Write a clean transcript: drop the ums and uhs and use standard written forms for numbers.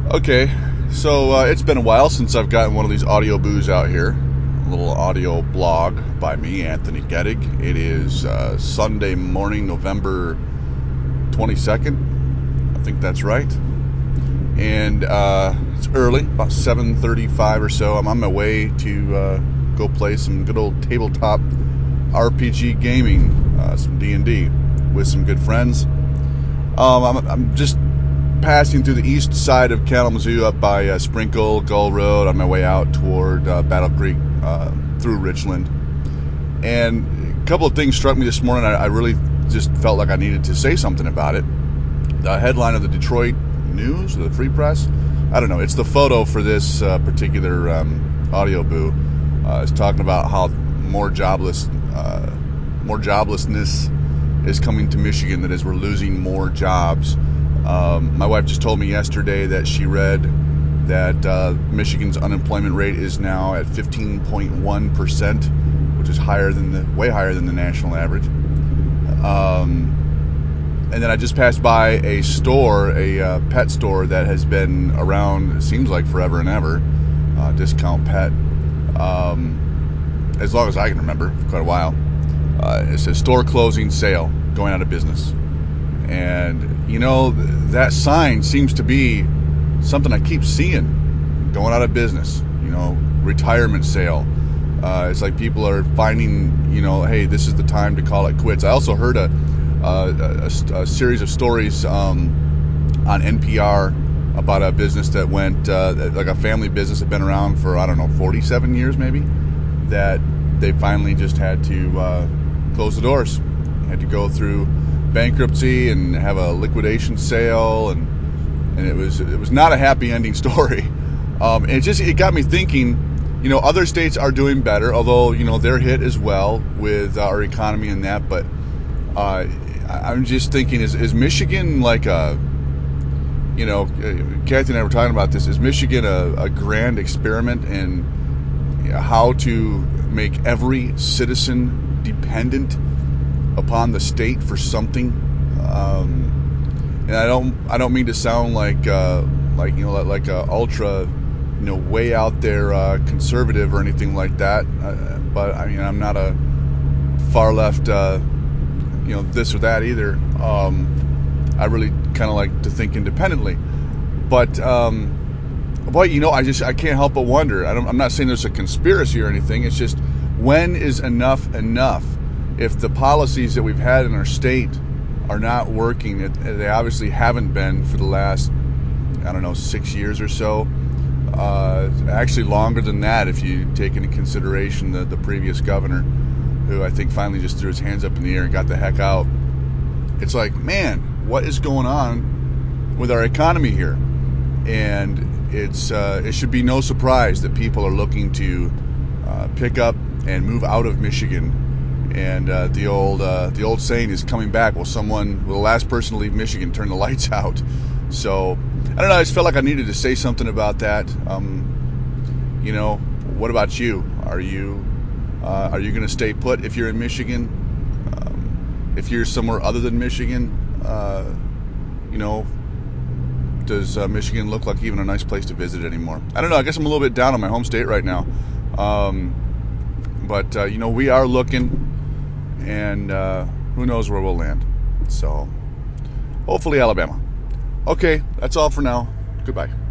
Okay, so it's been a while since I've gotten one of these audio boos out here. A little audio blog by me, Anthony Gettig. It is Sunday morning, November 22nd. I think that's right. And it's early, about 7:35 or so. I'm on my way to go play some good old tabletop RPG gaming, some D&D, with some good friends. I'm just passing through the east side of Kalamazoo up by Sprinkle, Gull Road on my way out toward Battle Creek through Richland. And a couple of things struck me this morning. I really just felt like I needed to say something about it. The headline of the Detroit News, the Free Press, I don't know. It's the photo for this particular audio boo. It's talking about how more joblessness is coming to Michigan. That is, we're losing more jobs. My wife just told me yesterday that she read that Michigan's unemployment rate is now at 15.1%, which is way higher than the national average. And then I just passed by a store, a pet store that has been around, it seems like forever and ever, Discount Pet, as long as I can remember, for quite a while. It says store closing sale, going out of business. And, you know, that sign seems to be something I keep seeing, going out of business, you know, retirement sale. It's like people are finding, you know, hey, this is the time to call it quits. I also heard a series of stories on NPR about a business that went, like a family business that had been around for, I don't know, 47 years maybe, that they finally just had to close the doors. Had to go through bankruptcy and have a liquidation sale, and it was not a happy ending story. It got me thinking, you know, other states are doing better, although, you know, they're hit as well with our economy and that, but I'm just thinking, is Michigan like a, you know, Kathy and I were talking about this, is Michigan a grand experiment in how to make every citizen dependent upon the state for something? And I don't mean to sound like a ultra, you know, way out there conservative or anything like that, but I mean, I'm not a far left you know, this or that either. I really kind of like to think independently, but boy, you know, I can't help but wonder. I'm not saying there's a conspiracy or anything. It's just, when is enough enough? If the policies that we've had in our state are not working, they obviously haven't been for the last, I don't know, 6 years or so. Actually longer than that, if you take into consideration the previous governor, who I think finally just threw his hands up in the air and got the heck out. It's like, man, what is going on with our economy here? And it should be no surprise that people are looking to pick up and move out of Michigan. And the old saying is coming back. Will the last person to leave Michigan turn the lights out? So I don't know. I just felt like I needed to say something about that. You know, what about you? Are you going to stay put if you're in Michigan? If you're somewhere other than Michigan, you know, does Michigan look like even a nice place to visit anymore? I don't know. I guess I'm a little bit down on my home state right now. But you know, we are looking, and who knows where we'll land. So hopefully Alabama. Okay, that's all for now. Goodbye.